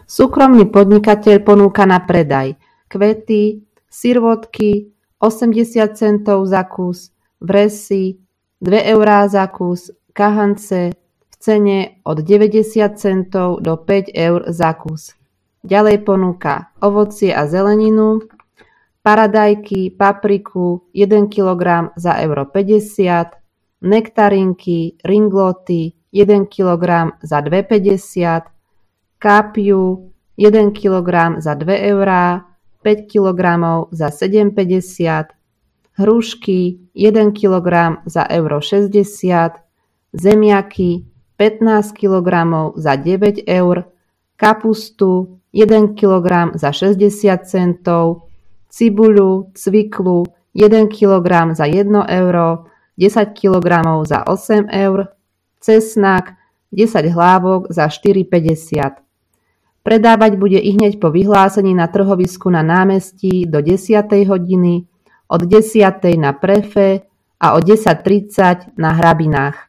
Súkromný podnikateľ ponúka na predaj kvety, sirvotky 80 centov za kus, vresy 2 eurá za kus, kahance v cene od 90 centov do 5 eur za kus. Ďalej ponúka ovocie a zeleninu, paradajky, papriku 1 kg za euro 50, nektarinky, ringloty 1 kg za 2,50, kápiu 1 kg za 2 eurá, 5 kg za 7,50, hrušky 1 kg za euro 60, zemiaky 15 kg za 9 eur, kapustu 1 kg za 60 centov, cibuľu, cviklu 1 kg za 1 euro, 10 kg za 8 eur, cesnak 10 hlávok za 4,50. Predávať bude ihneď po vyhlásení na trhovisku na námestí do 10. hodiny, od 10. na Prefe a o 10:30 na Hrabinách.